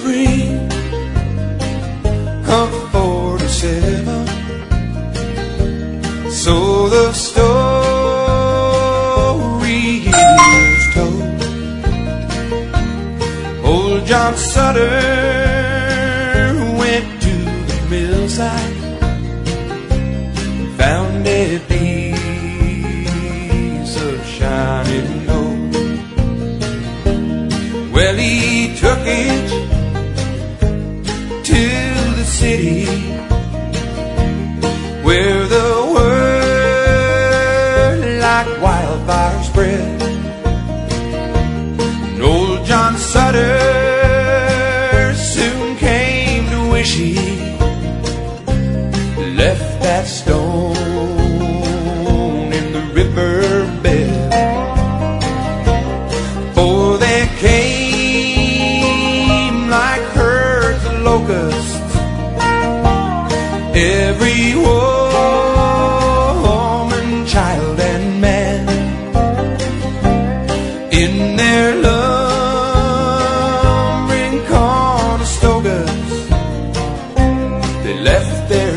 spring of 47. So the story is told. Old John Sutter went to the millside, found a piece of shining gold. Well, he took it to the city, where the word like wildfire spread. And old John Sutter soon came to wish he left that stone in the riverbed. For there came like herds of locusts every woman, child, and man. In their lumbering Conestogas, they left their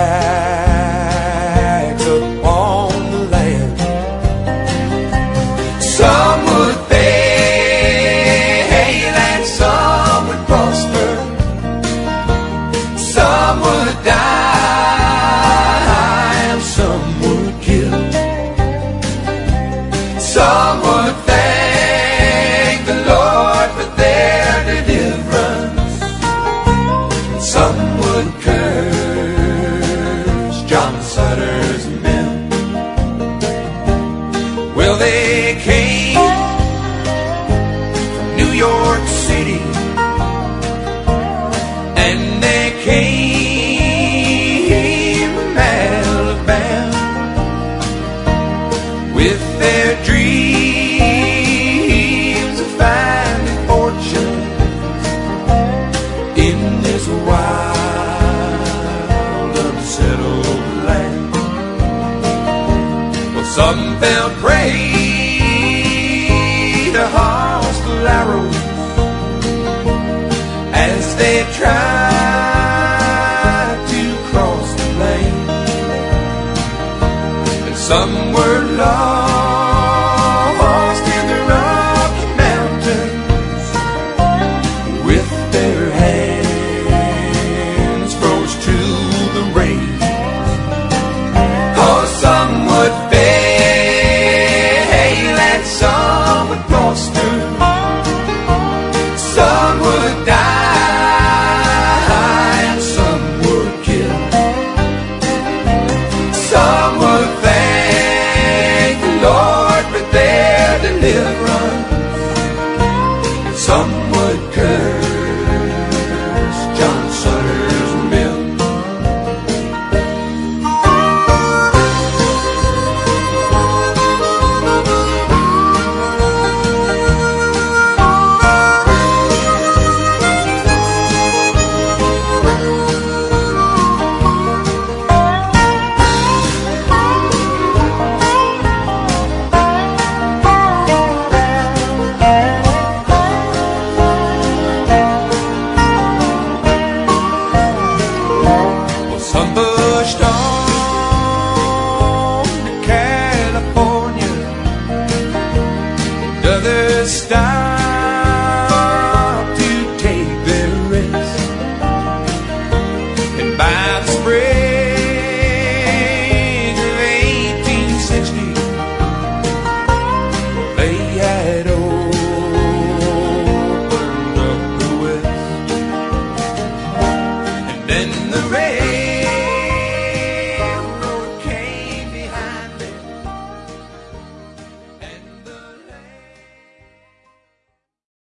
tracks upon the land. Some would fail and some would prosper, some would die and some would kill. Some would thank the Lord for their deliverance, some would curse John Sutter's men. Well, they came from New York City, and they came from Alabama with their dreams of finding fortune in this wild, unsettled land. Well, some fell prey to hostile arrows as they tried